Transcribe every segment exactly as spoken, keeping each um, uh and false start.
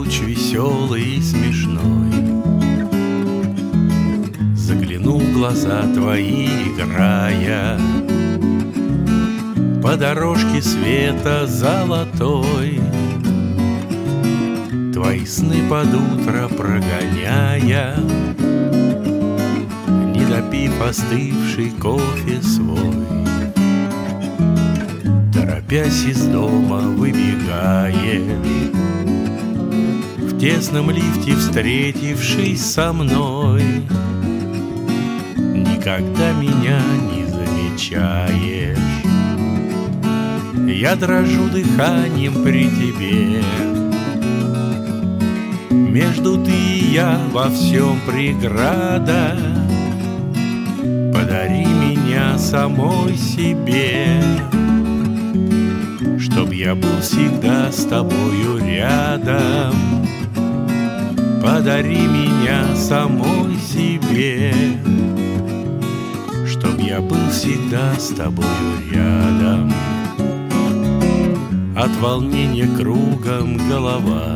луч веселый и смешной. Загляну в глаза твои, играя по дорожке света золотой, твои сны под утро прогоняя, не допив остывший кофе свой. Торопясь из дома выбегаешь, в тесном лифте встретившись со мной, никогда меня не замечаешь. Я дрожу дыханием при тебе, между ты и я во всем преграда. Подари меня самой себе, чтоб я был всегда с тобою рядом. Подари меня самой себе, чтоб я был всегда с тобою рядом. От волнения кругом голова,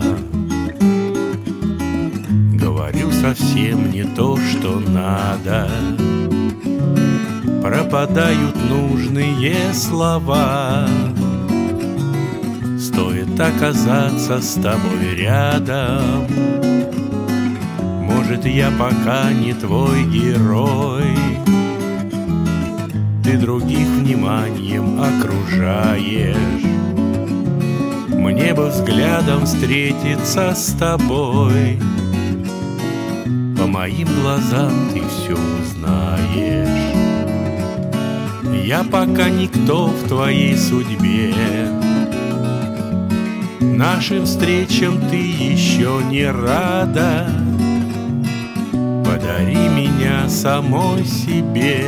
говорю совсем не то, что надо. Пропадают нужные слова, стоит оказаться с тобой рядом. Может, я пока не твой герой, ты других вниманием окружаешь. Мне бы взглядом встретиться с тобой, по моим глазам ты все узнаешь. Я пока никто в твоей судьбе, нашим встречам ты еще не рада. Подари меня самой себе,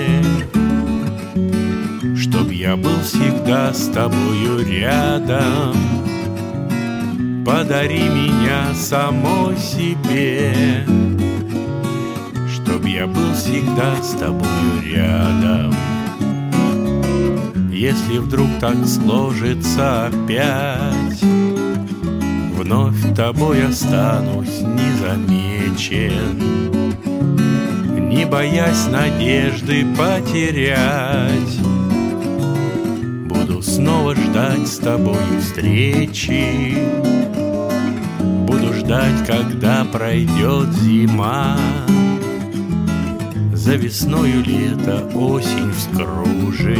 чтоб я был всегда с тобою рядом. Подари меня самой себе, чтоб я был всегда с тобою рядом. Если вдруг так сложится опять, вновь тобой останусь незамечен, не боясь надежды потерять. Буду снова ждать с тобою встречи, буду ждать, когда пройдет зима. За весною лето осень вскружит,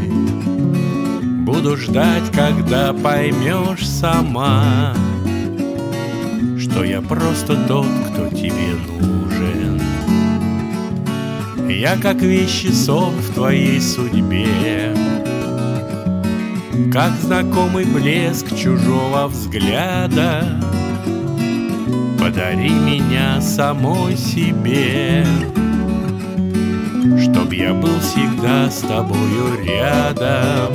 буду ждать, когда поймешь сама, что я просто тот, кто тебе нужен. Я как вещий сон в твоей судьбе, как знакомый блеск чужого взгляда. Подари меня самой себе, чтоб я был всегда с тобою рядом.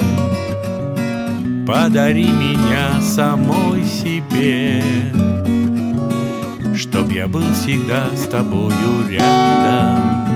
Подари меня самой себе, чтоб я был всегда с тобою рядом.